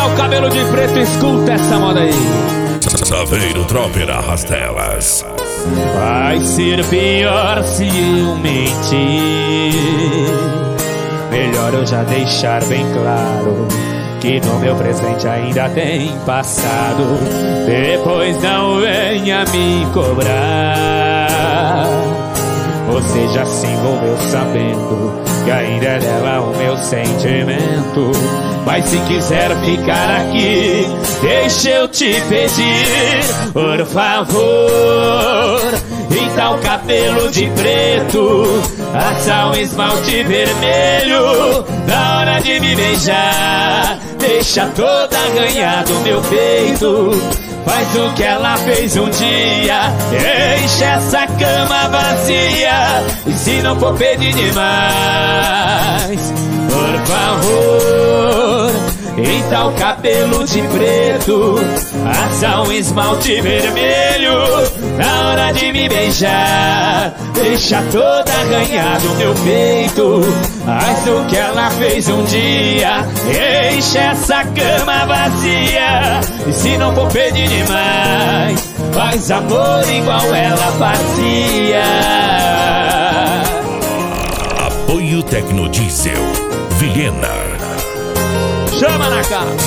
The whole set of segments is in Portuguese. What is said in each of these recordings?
Pintar o cabelo de preto, escuta essa moda aí. Saveiro Dropper Arrastelas. Vai ser pior se eu mentir. Melhor eu já deixar bem claro que no meu presente ainda tem passado. Depois não venha me cobrar. Você já se envolveu sabendo que ainda é dela o meu sentimento. Mas se quiser ficar aqui, deixa eu te pedir, por favor, pinta o cabelo de preto, passa um esmalte vermelho na hora de me beijar. Deixa toda arranhada o meu peito, faz o que ela fez um dia, enche essa cama vazia. E se não for pedir demais, por favor, pinta o cabelo de preto, passa um esmalte vermelho na hora de me beijar. Deixa toda arranhada o meu peito, faz o que ela fez um dia, enche essa cama vazia. E se não for pedir demais, faz amor igual ela fazia. Apoio Tecnodiesel, Vilhena. Chama na cara.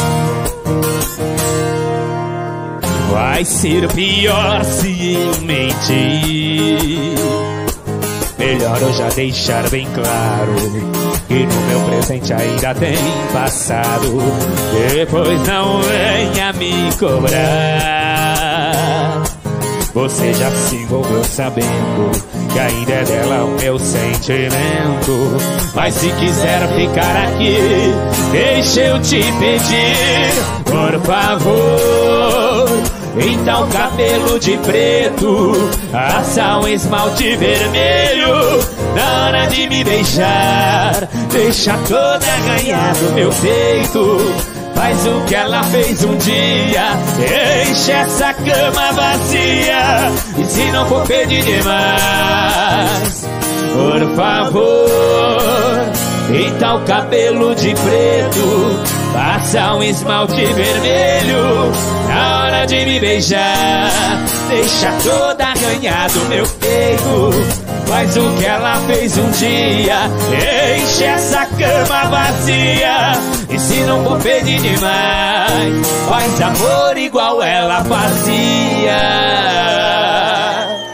Vai ser pior se eu mentir. Melhor eu já deixar bem claro que no meu presente ainda tem passado. Depois não venha me cobrar. Você já se envolveu sabendo que ainda é dela o meu sentimento. Mas se quiser ficar aqui, deixa eu te pedir, por favor, pinta o cabelo de preto, passa um esmalte vermelho na hora de me beijar. Deixa toda arranhada o meu peito, faz o que ela fez um dia, enche essa cama vazia. E se não for pedir demais, por favor, pinta o cabelo de preto, passa um esmalte vermelho na hora de me beijar. Deixa toda arranhada o meu peito, faz o que ela fez um dia, enche essa cama vazia. E se não for pedir demais, faz amor igual ela fazia.